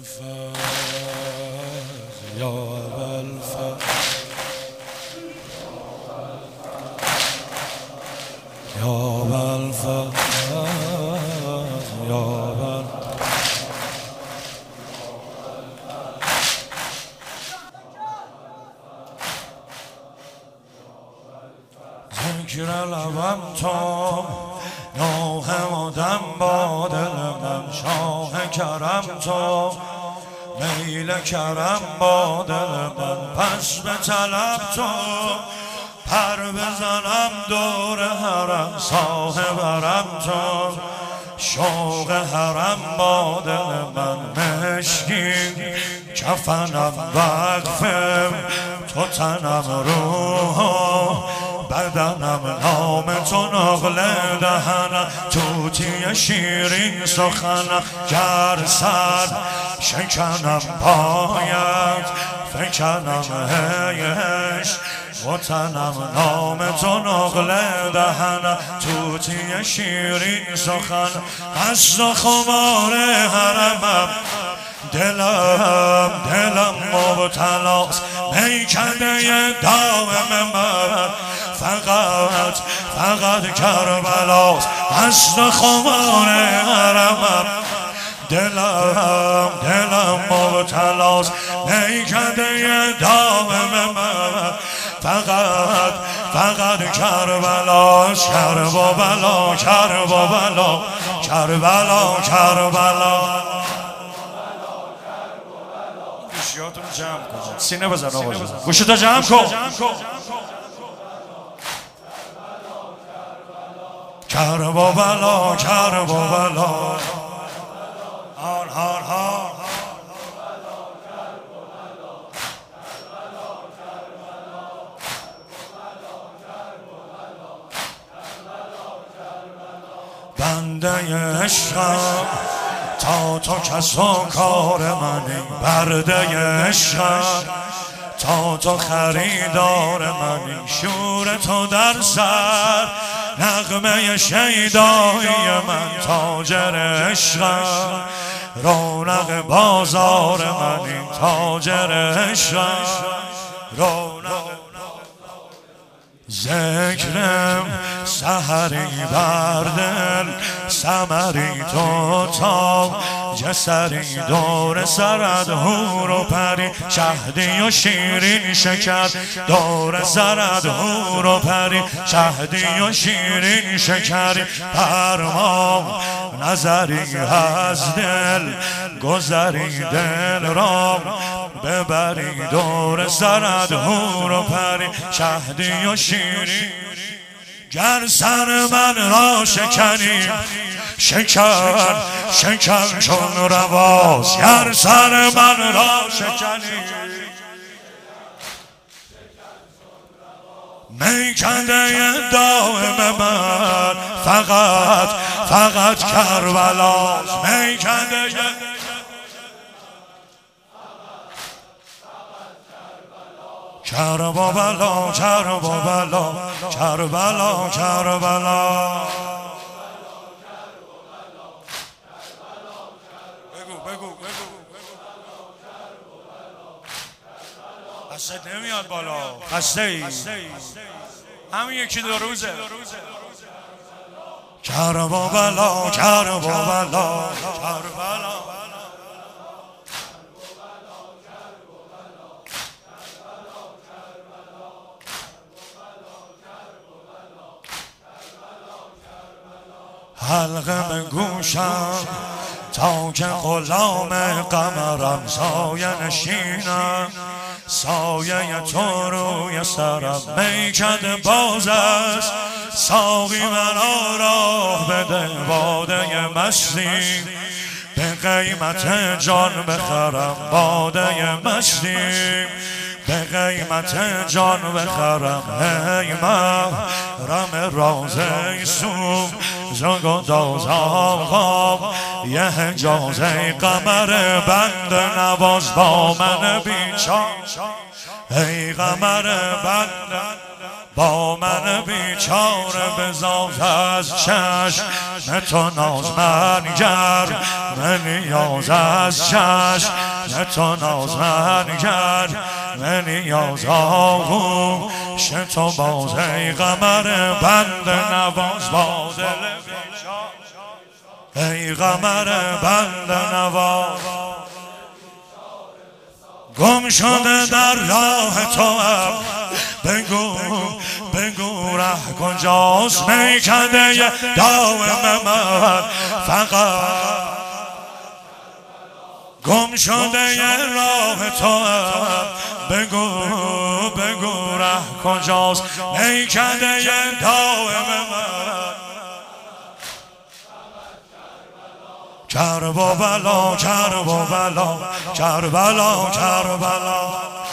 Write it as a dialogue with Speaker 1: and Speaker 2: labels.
Speaker 1: یا ابوالفضل یا ابوالفضل یا ابوالفضل ذکر لبم تو نوح آدم با دل من شاه کرم تو میل کرم با دل من پس به طلب تو پر بزنم دور حرم صاحب حرم تو شوق حرم با دل من مشکین کفنم وقفم تو تنم روح بدنم نام تو نقل دهنم توتی شیرین سخنم گر سر شکنم پایت فکنم هیش وطنم نام تو نقل دهنم توتی شیرین سخنم از خمار حرمم دلم مبتلاست میکده دائم من فقط کربلاست از خمار حرمم دلم مبتلاست میکده دائم من فقط کربلاست کربلا کربلا کربلا کربلا گوشیاتون جمع کن سینه بزن آقا گوشیتا جمع کن کربلا کربلا هار هار هار بنده عشقم تا تو کس و کار منی برده عشقم تا تو خریدار منی شور تو در سر نغمه شیدایی من تاجر عشقم رونق بازار منی تاجر عشقم رونق ذکرم سحری بردل سمری تو تا جسری دور سرد هور و پری شهدی و شیرین شکر دور سرد هور و پری شهدی و شیرین شکری فرما نظری از دل گذری دل را ببری دور سرد هور و پری شهدی و شیرین گر سر من را شکنی شکن چون رواز گر سر من را شکنی میکده دائم من فقط کربلاست میکده کربلا کربلا کربلا کربلا بگو خسته نمیاد بالا خسته ای همین یکی دو روزه کربلا کربلا کربلا حلقه گوشم تا که غلام قمرم سایه نشینم سایه تو روی سرم میکده باز است ساقی مرا راه بده باده مستی به قیمت جان بخرم باده مستی به قیمت جان بخرم ای محرم رازه سوم زنگ و دازم خواب یه حجازه قمر بند نواز با من بیچار ای قمر بند با من بیچاره به ذات از چشم تو ناز منگر من نیاز از چشم تو ناز منگر من نیاز آغوش تو باز ای قمر بند نواز با دل ای قمر بند نواز گم شده در راه تو بگو ره کجاست میکده دائم من فقط گم شده راه تو بگو ره کجاست میکده دائم من کرب و بلا کرب و بلا کربلا کربلا